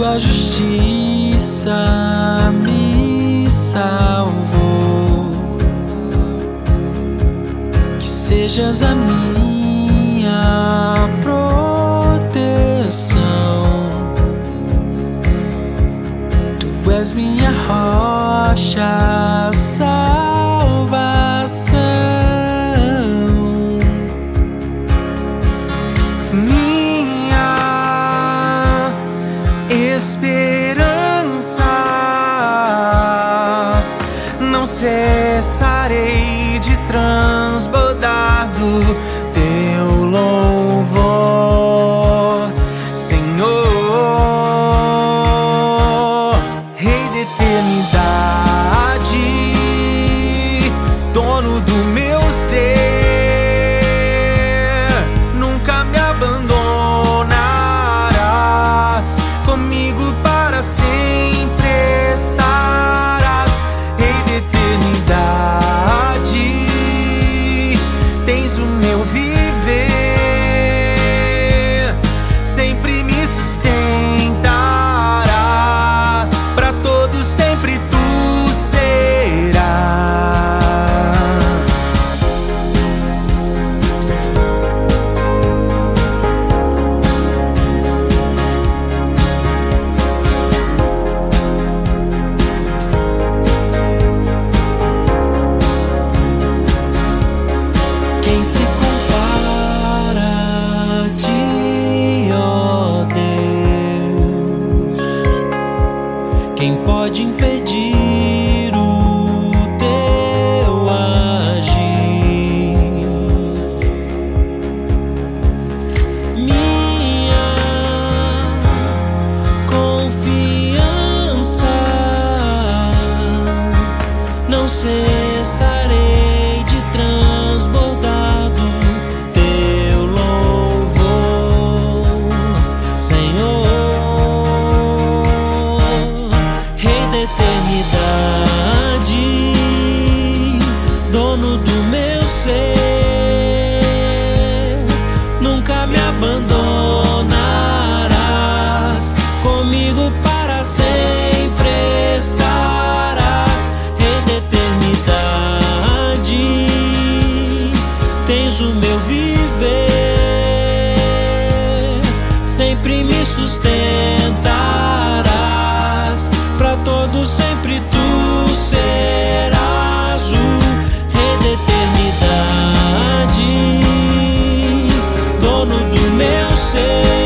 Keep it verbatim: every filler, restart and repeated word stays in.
tua justiça me salvou. Que sejas a minha proteção. Tu és minha rocha, salvação. Minha esperança, não cessarei de transbordar do teu louvor, Senhor, Rei da eternidade, dono do meu ser, nunca me abandonarás, comigo para sempre estarás, Rei da eternidade, tens o meu viver, sempre me sustentarás, para todos sempre tu serás. Quem se compara a ti, ó Deus? Quem pode impedir o teu agir? Minha confiança, não cessarei de transbordar do teu louvor, Senhor, Rei da eternidade, dono do meu ser, nunca me abandonarás, comigo para sempre estarás, Rei da eternidade, tens o meu viver, sempre me sustentarás, para todos sempre tu serás o Rei da eternidade, dono do meu ser.